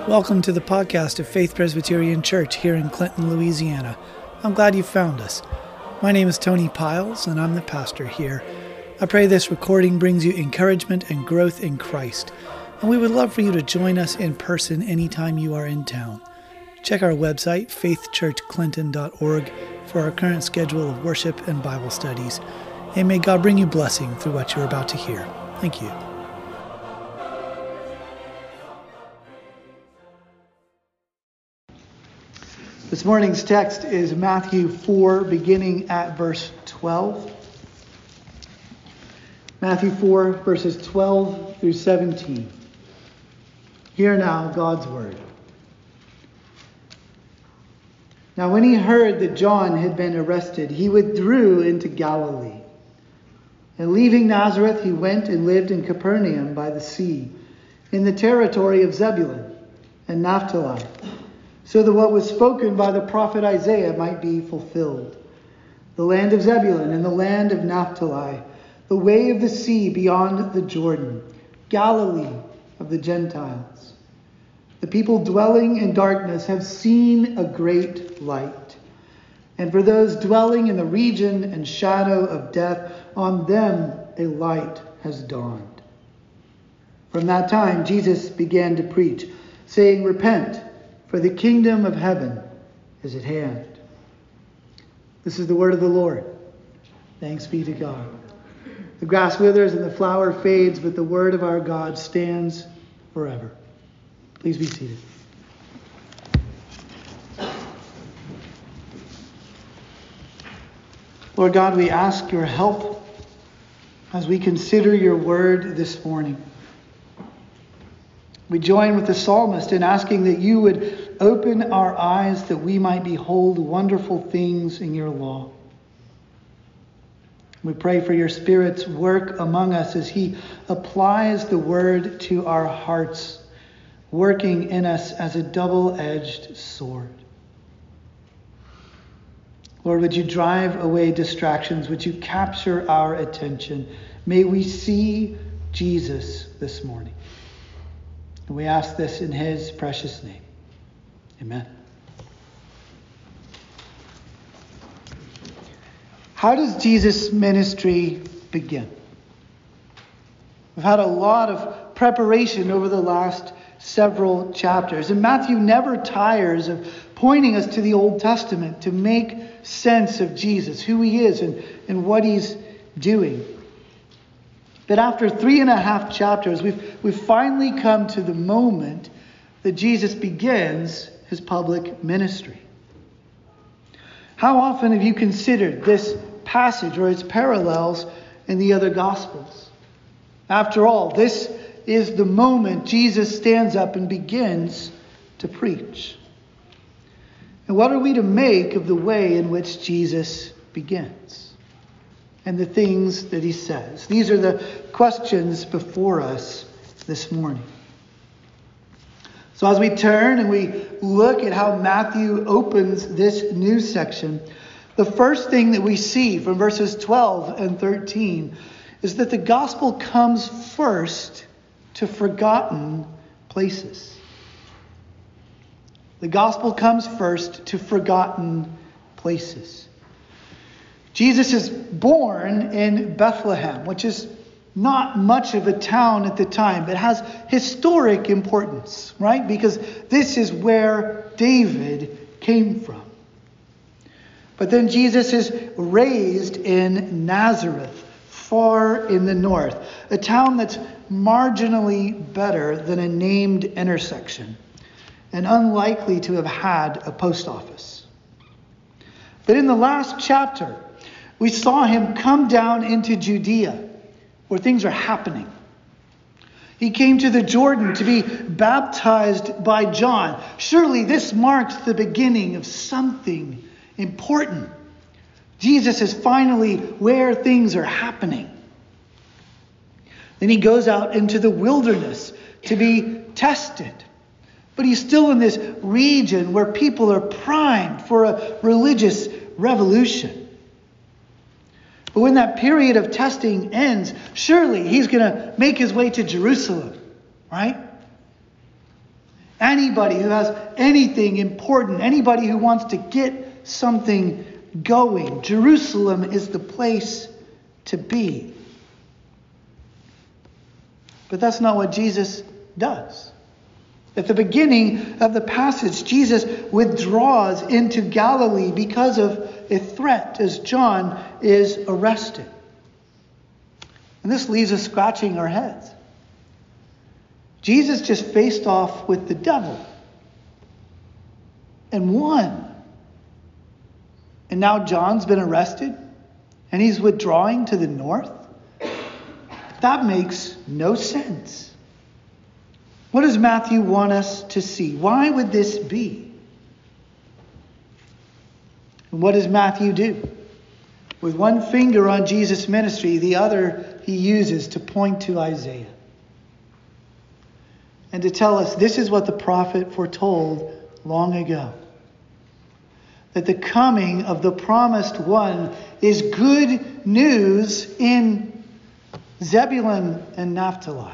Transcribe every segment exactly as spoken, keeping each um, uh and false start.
Welcome to the podcast of Faith Presbyterian Church here in Clinton, Louisiana. I'm glad you found us. My name is Tony Piles, and I'm the pastor here. I pray this recording brings you encouragement and growth in Christ, and we would love for you to join us in person anytime you are in town. Check our website, faith church clinton dot org, for our current schedule of worship and Bible studies, and may God bring you blessing through what you're about to hear. Thank you. This morning's text is Matthew four, beginning at verse twelve. Matthew four, verses twelve through seventeen. Hear now God's word. Now when he heard that John had been arrested, he withdrew into Galilee. And leaving Nazareth, he went and lived in Capernaum by the sea, in the territory of Zebulun and Naphtali, so that what was spoken by the prophet Isaiah might be fulfilled. The land of Zebulun and the land of Naphtali, the way of the sea beyond the Jordan, Galilee of the Gentiles. The people dwelling in darkness have seen a great light. And for those dwelling in the region and shadow of death, on them a light has dawned. From that time, Jesus began to preach, saying, "Repent, for the kingdom of heaven is at hand." This is the word of the Lord. Thanks be to God. The grass withers and the flower fades, but the word of our God stands forever. Please be seated. Lord God, we ask your help as we consider your word this morning. We join with the psalmist in asking that you would open our eyes that we might behold wonderful things in your law. We pray for your Spirit's work among us as he applies the word to our hearts, working in us as a double-edged sword. Lord, would you drive away distractions? Would you capture our attention? May we see Jesus this morning. And we ask this in his precious name. Amen. How does Jesus' ministry begin? We've had a lot of preparation over the last several chapters, and Matthew never tires of pointing us to the Old Testament to make sense of Jesus, who he is and, and what he's doing. But after three and a half chapters, we've, we've finally come to the moment that Jesus begins his public ministry. How often have you considered this passage or its parallels in the other Gospels? After all, this is the moment Jesus stands up and begins to preach. And what are we to make of the way in which Jesus begins and the things that he says? These are the questions before us this morning. So as we turn and we look at how Matthew opens this new section, the first thing that we see from verses twelve and thirteen is that the gospel comes first to forgotten places. The gospel comes first to forgotten places. Jesus is born in Bethlehem, which is not much of a town at the time, but has historic importance, right? Because this is where David came from. But then Jesus is raised in Nazareth, far in the north, a town that's marginally better than a named intersection and unlikely to have had a post office. But in the last chapter, we saw him come down into Judea, where things are happening. He came to the Jordan to be baptized by John. Surely this marks the beginning of something important. Jesus is finally where things are happening. Then he goes out into the wilderness to be tested. But he's still in this region where people are primed for a religious revolution. But when that period of testing ends, surely he's going to make his way to Jerusalem, right? Anybody who has anything important, anybody who wants to get something going, Jerusalem is the place to be. But that's not what Jesus does. At the beginning of the passage, Jesus withdraws into Galilee because of a threat as John is arrested. And this leaves us scratching our heads. Jesus just faced off with the devil and won. And now John's been arrested and he's withdrawing to the north? That makes no sense. What does Matthew want us to see? Why would this be? And what does Matthew do? With one finger on Jesus' ministry, the other he uses to point to Isaiah. And to tell us this is what the prophet foretold long ago. That the coming of the promised one is good news in Zebulun and Naphtali.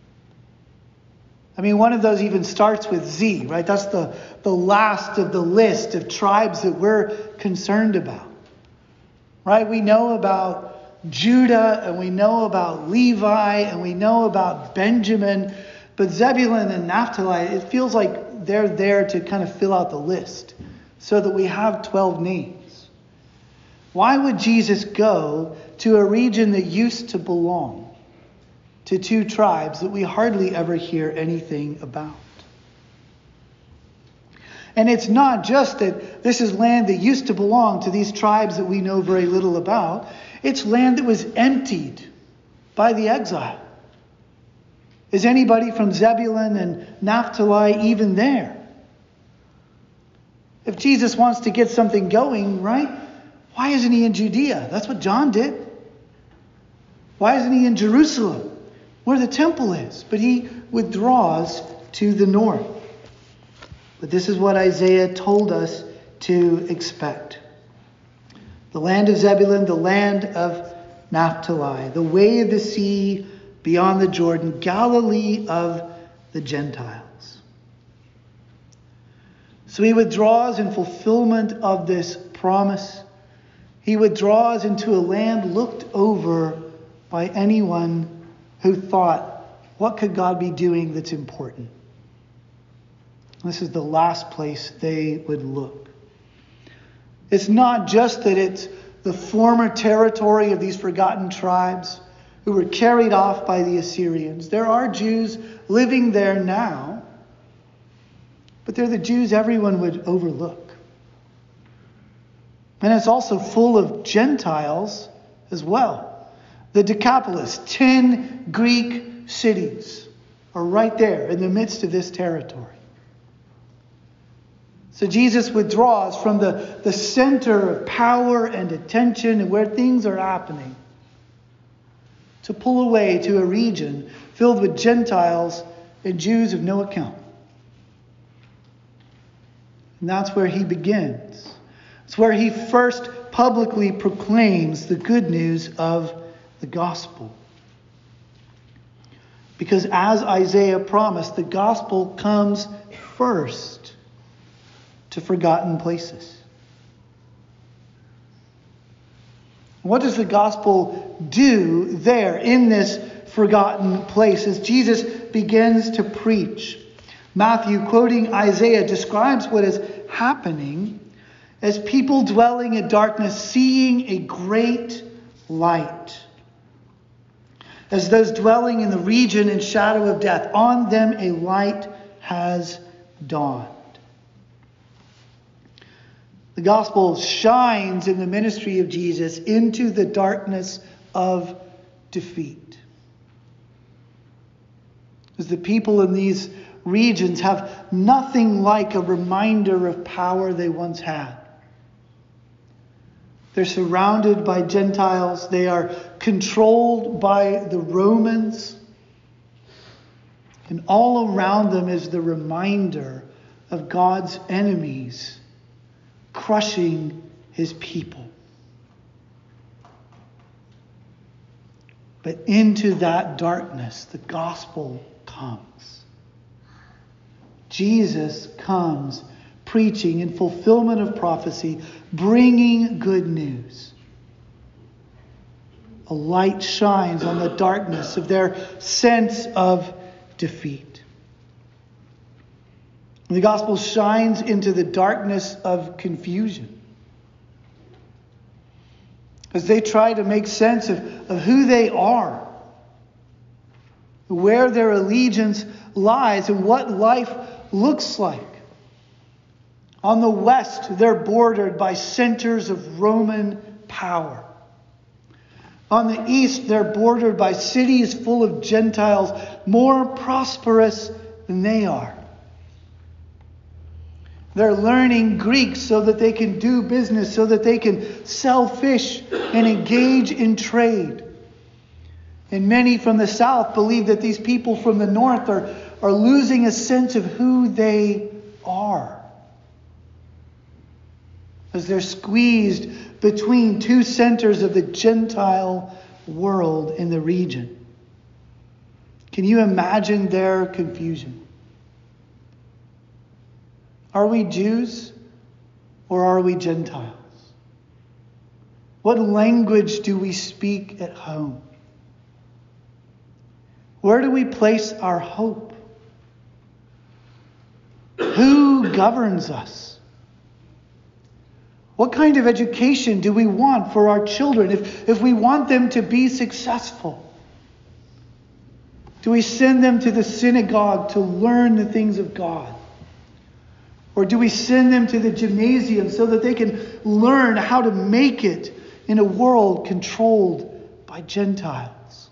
I mean, one of those even starts with Z, right? That's the, the last of the list of tribes that we're concerned about. Right? We know about Judah, and we know about Levi, and we know about Benjamin. But Zebulun and Naphtali, it feels like they're there to kind of fill out the list so that we have twelve names. Why would Jesus go to a region that used to belong to two tribes that we hardly ever hear anything about? And it's not just that this is land that used to belong to these tribes that we know very little about. It's land that was emptied by the exile. Is anybody from Zebulun and Naphtali even there? If Jesus wants to get something going, right? Why isn't he in Judea? That's what John did. Why isn't he in Jerusalem, where the temple is? But he withdraws to the north. But this is what Isaiah told us to expect. The land of Zebulun, the land of Naphtali, the way of the sea beyond the Jordan, Galilee of the Gentiles. So he withdraws in fulfillment of this promise. He withdraws into a land looked over by anyone who thought, what could God be doing that's important? This is the last place they would look. It's not just that it's the former territory of these forgotten tribes who were carried off by the Assyrians. There are Jews living there now, but they're the Jews everyone would overlook. And it's also full of Gentiles as well. The Decapolis, ten Greek cities, are right there in the midst of this territory. So Jesus withdraws from the, the center of power and attention and where things are happening to pull away to a region filled with Gentiles and Jews of no account. And that's where he begins. It's where he first publicly proclaims the good news of the gospel. Because as Isaiah promised, the gospel comes first to forgotten places. What does the gospel do there in this forgotten place as Jesus begins to preach? Matthew, quoting Isaiah, describes what is happening as people dwelling in darkness seeing a great light. As those dwelling in the region and shadow of death, on them a light has dawned. The gospel shines in the ministry of Jesus into the darkness of defeat. As the people in these regions have nothing like a reminder of power they once had. They're surrounded by Gentiles. They are controlled by the Romans. And all around them is the reminder of God's enemies crushing his people. But into that darkness, the gospel comes. Jesus comes preaching in fulfillment of prophecy, bringing good news. A light shines on the darkness of their sense of defeat. The gospel shines into the darkness of confusion as they try to make sense of, of who they are, where their allegiance lies, and what life looks like. On the west, they're bordered by centers of Roman power. On the east, they're bordered by cities full of Gentiles, more prosperous than they are. They're learning Greek so that they can do business, so that they can sell fish and engage in trade. And many from the south believe that these people from the north are, are losing a sense of who they are, as they're squeezed between two centers of the Gentile world in the region. Can you imagine their confusion? Are we Jews or are we Gentiles? What language do we speak at home? Where do we place our hope? Who governs us? What kind of education do we want for our children if, if we want them to be successful? Do we send them to the synagogue to learn the things of God? Or do we send them to the gymnasium so that they can learn how to make it in a world controlled by Gentiles?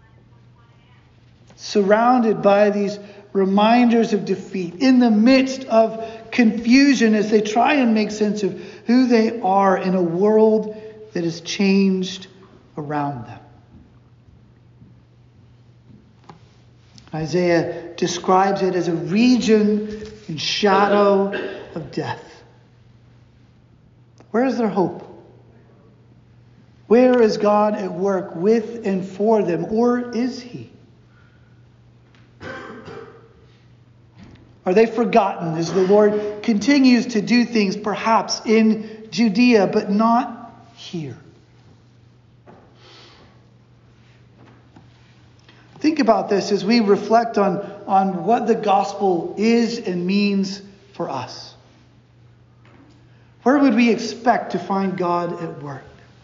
Surrounded by these reminders of defeat, in the midst of confusion as they try and make sense of who they are in a world that has changed around them. Isaiah describes it as a region in shadow of death. Where is their hope? Where is God at work with and for them, or is he? Are they forgotten as the Lord continues to do things perhaps in Judea, but not here? Think about this as we reflect on, on what the gospel is and means for us. Where would we expect to find God at work?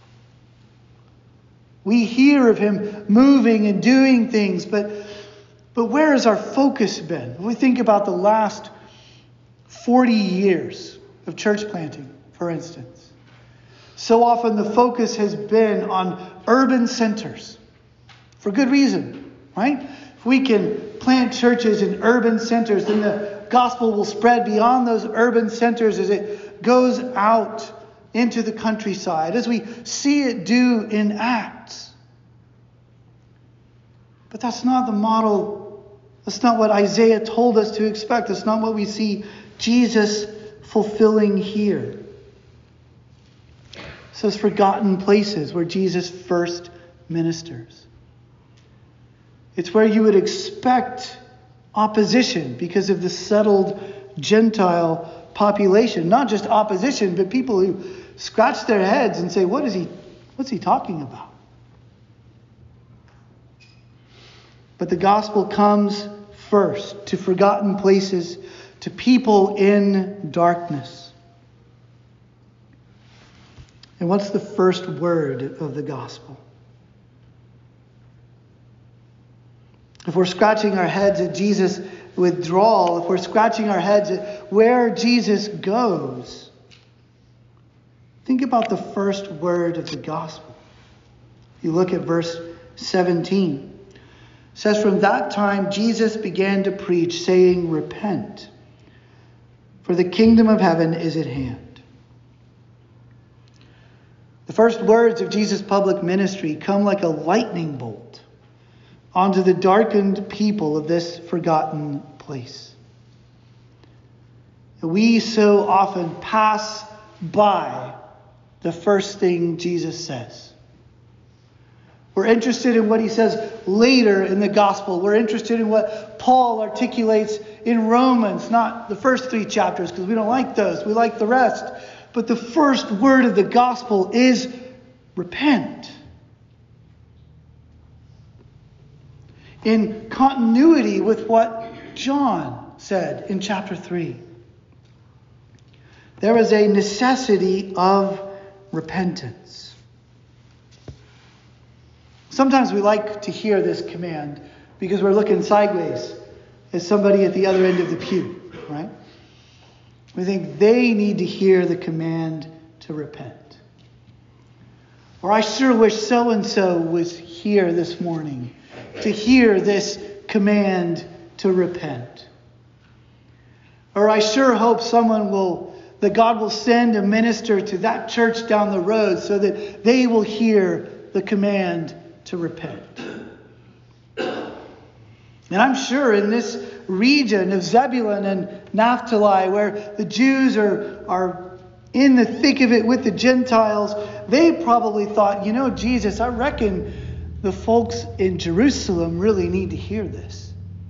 We hear of him moving and doing things, but, but where has our focus been? When we think about the last forty years of church planting, for instance. So often the focus has been on urban centers, for good reason. Right? If we can plant churches in urban centers, then the gospel will spread beyond those urban centers as it goes out into the countryside, as we see it do in Acts. But that's not the model. That's not what Isaiah told us to expect. That's not what we see Jesus fulfilling here. It's those forgotten places where Jesus first ministers. It's where you would expect opposition because of the settled Gentile population. Not just opposition, but people who scratch their heads and say, what is he, what's he talking about? But the gospel comes first to forgotten places, to people in darkness. And what's the first word of the gospel? If we're scratching our heads at Jesus' withdrawal, if we're scratching our heads at where Jesus goes, think about the first word of the gospel. You look at verse seventeen. It says, from that time Jesus began to preach, saying, repent, for the kingdom of heaven is at hand. The first words of Jesus' public ministry come like a lightning bolt onto the darkened people of this forgotten place. We so often pass by the first thing Jesus says. We're interested in what he says later in the gospel. We're interested in what Paul articulates in Romans, not the first three chapters because we don't like those. We like the rest. But the first word of the gospel is repent. In continuity with what John said in chapter three. There is a necessity of repentance. Sometimes we like to hear this command because we're looking sideways at somebody at the other end of the pew, right? We think they need to hear the command to repent. Or I sure wish so-and-so was here this morning to hear this command to repent. Or I sure hope someone will, that God will send a minister to that church down the road so that they will hear the command to repent. And I'm sure in this region of Zebulun and Naphtali, where the Jews are, are in the thick of it with the Gentiles, they probably thought, you know, Jesus, I reckon the folks in Jerusalem really need to hear this.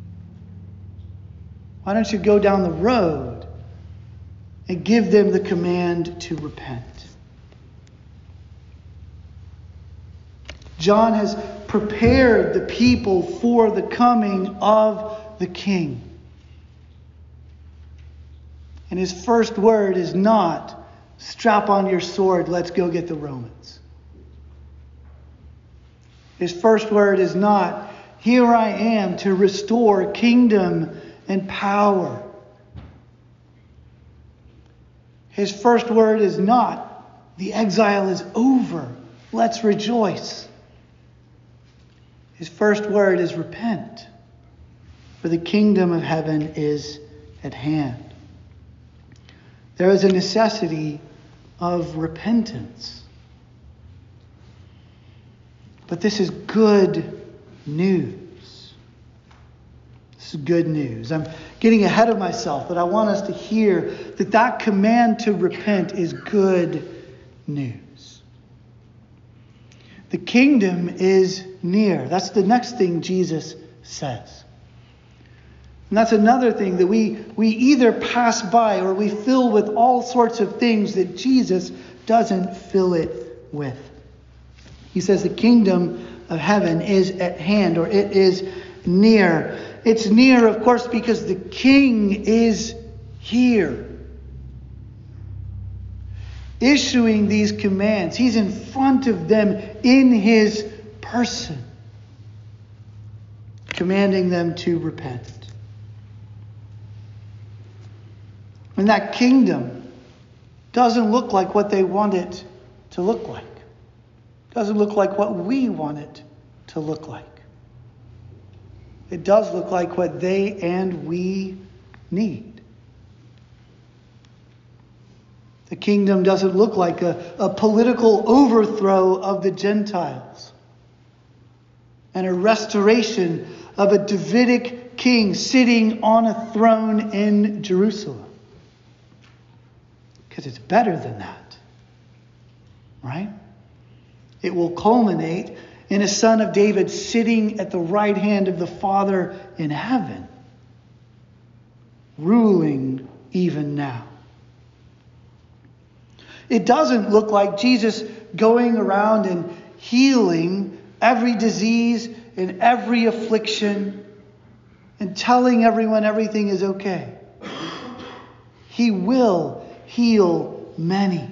Why don't you go down the road and give them the command to repent? John has prepared the people for the coming of the King. And his first word is not, strap on your sword, let's go get the Romans. His first word is not, here I am to restore kingdom and power. His first word is not, the exile is over, let's rejoice. His first word is repent, for the kingdom of heaven is at hand. There is a necessity of repentance. But this is good news. This is good news. I'm getting ahead of myself, but I want us to hear that that command to repent is good news. The kingdom is near. That's the next thing Jesus says. And that's another thing that we, we either pass by or we fill with all sorts of things that Jesus doesn't fill it with. He says the kingdom of heaven is at hand, or it is near. It's near, of course, because the King is here. Issuing these commands. He's in front of them in his person. Commanding them to repent. And that kingdom doesn't look like what they want it to look like. Doesn't look like what we want it to look like. It does look like what they and we need. The kingdom doesn't look like a, a political overthrow of the Gentiles and a restoration of a Davidic king sitting on a throne in Jerusalem. Because it's better than that. Right? It will culminate in a son of David sitting at the right hand of the Father in heaven, ruling even now. It doesn't look like Jesus going around and healing every disease and every affliction and telling everyone everything is okay. He will heal many.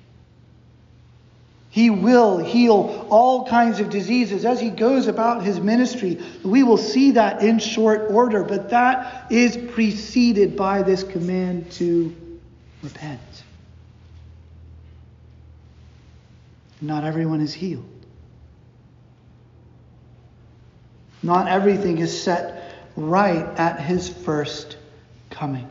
He will heal all kinds of diseases as he goes about his ministry. We will see that in short order, but that is preceded by this command to repent. Not everyone is healed. Not everything is set right at his first coming.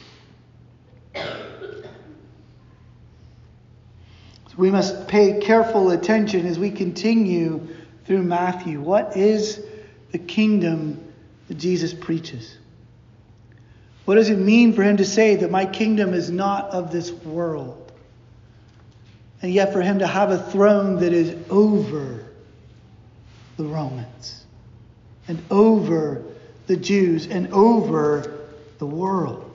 We must pay careful attention as we continue through Matthew. What is the kingdom that Jesus preaches? What does it mean for him to say that my kingdom is not of this world? And yet for him to have a throne that is over the Romans and over the Jews and over the world.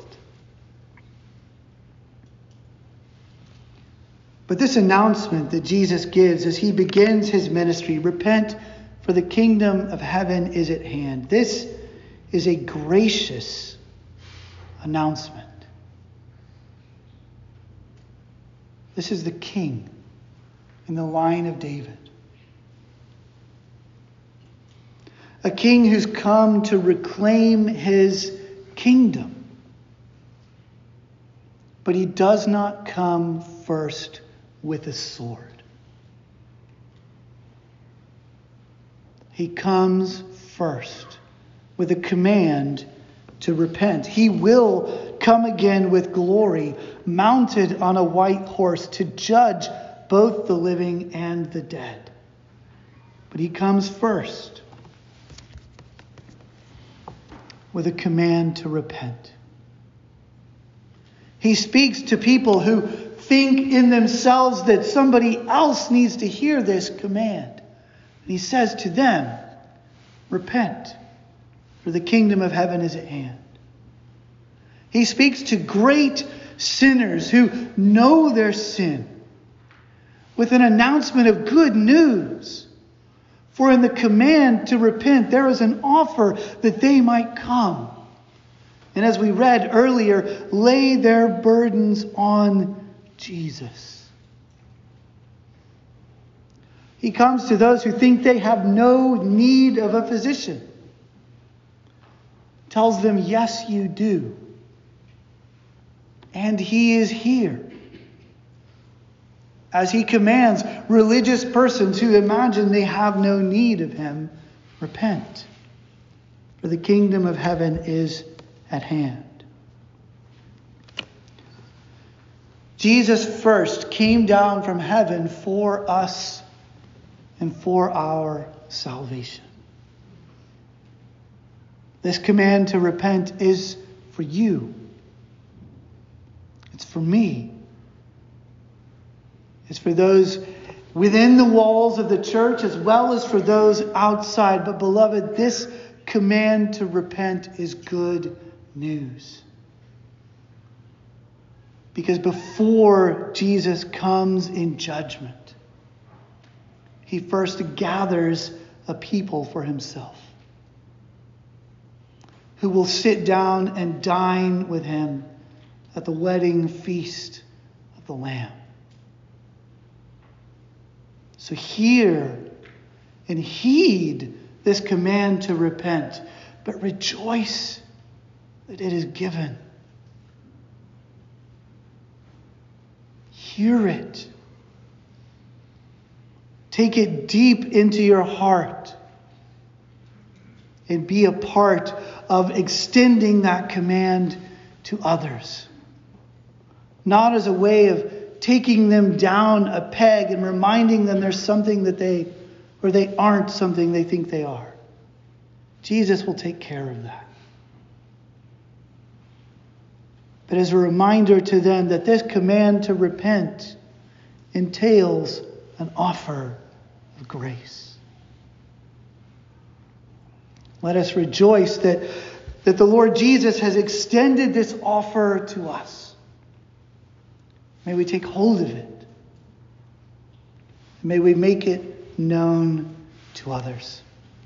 But this announcement that Jesus gives as he begins his ministry, repent, for the kingdom of heaven is at hand. This is a gracious announcement. This is the king in the line of David. A king who's come to reclaim his kingdom. But he does not come first with a sword. He comes first with a command to repent. He will come again with glory, mounted on a white horse to judge both the living and the dead. But he comes first with a command to repent. He speaks to people who think in themselves that somebody else needs to hear this command. And he says to them, repent, for the kingdom of heaven is at hand. He speaks to great sinners who know their sin with an announcement of good news. For in the command to repent, there is an offer that they might come. And as we read earlier, lay their burdens on Jesus. He comes to those who think they have no need of a physician. Tells them, yes, you do. And he is here. As he commands religious persons who imagine they have no need of him, repent, for the kingdom of heaven is at hand. Jesus first came down from heaven for us and for our salvation. This command to repent is for you. It's for me. It's for those within the walls of the church as well as for those outside. But beloved, this command to repent is good news. Because before Jesus comes in judgment, he first gathers a people for himself who will sit down and dine with him at the wedding feast of the Lamb. So hear and heed this command to repent, but rejoice that it is given. Hear it. Take it deep into your heart and be a part of extending that command to others. Not as a way of taking them down a peg and reminding them there's something that they, or they aren't something they think they are. Jesus will take care of that. But as a reminder to them that this command to repent entails an offer of grace. Let us rejoice that, that the Lord Jesus has extended this offer to us. May we take hold of it. May we make it known to others.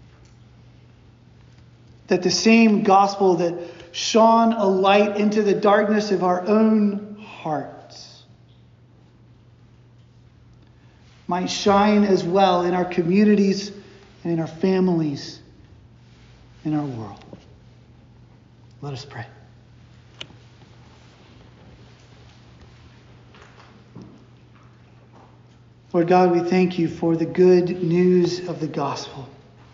That the same gospel that shone a light into the darkness of our own hearts might shine as well in our communities and in our families, in our world. Let us pray. Lord God, we thank you for the good news of the gospel.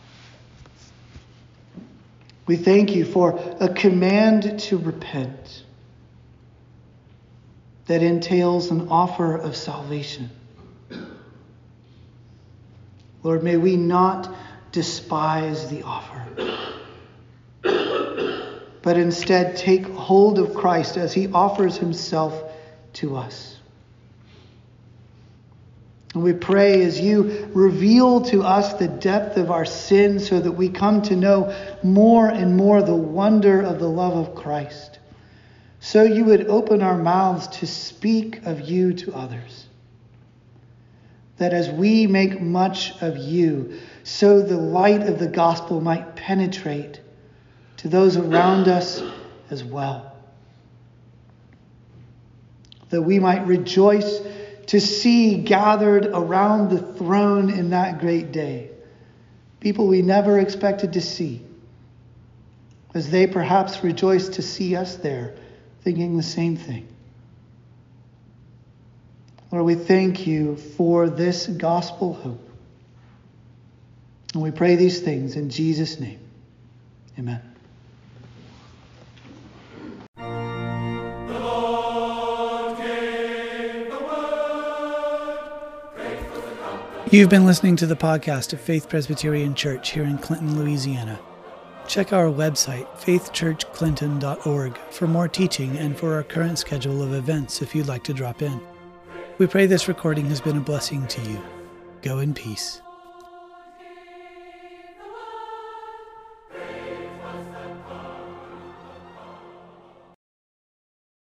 We thank you for a command to repent that entails an offer of salvation. Lord, may we not despise the offer, but instead take hold of Christ as he offers himself to us. And we pray as you reveal to us the depth of our sin so that we come to know more and more the wonder of the love of Christ. So you would open our mouths to speak of you to others. That as we make much of you, so the light of the gospel might penetrate to those around us as well. That we might rejoice to see gathered around the throne in that great day people we never expected to see, as they perhaps rejoice to see us there thinking the same thing. Lord, we thank you for this gospel hope. And we pray these things in Jesus' name. Amen. You've been listening to the podcast of Faith Presbyterian Church here in Clinton, Louisiana. Check our website, faith church clinton dot org, for more teaching and for our current schedule of events if you'd like to drop in. We pray this recording has been a blessing to you. Go in peace.